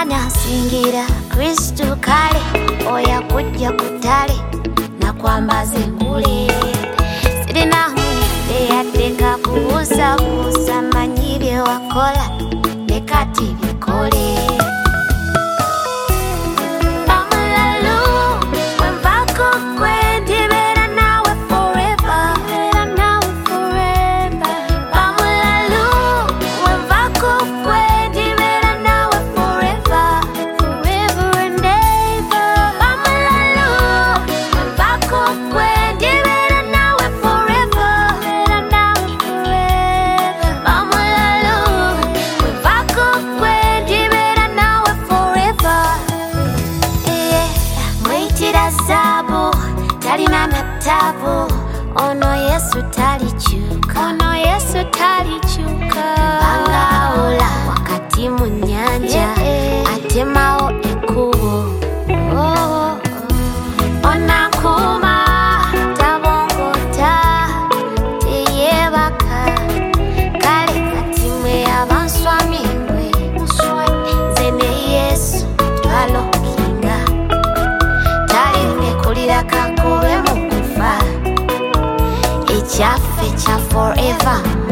Manya singira Kristu kale oya kujja kutale na kwambaze ngule sirina hunde yadeka kubusa busa manyibye wakola nekati bikole talina matabu ono Yesu talichuka angaula wakati mu nyanja atemao ekubo onakuma tabongota teyebaka kale katimwe abanswamingwe zene Yesu twalokinga talindekulira kakobe mukufa echafe cha forever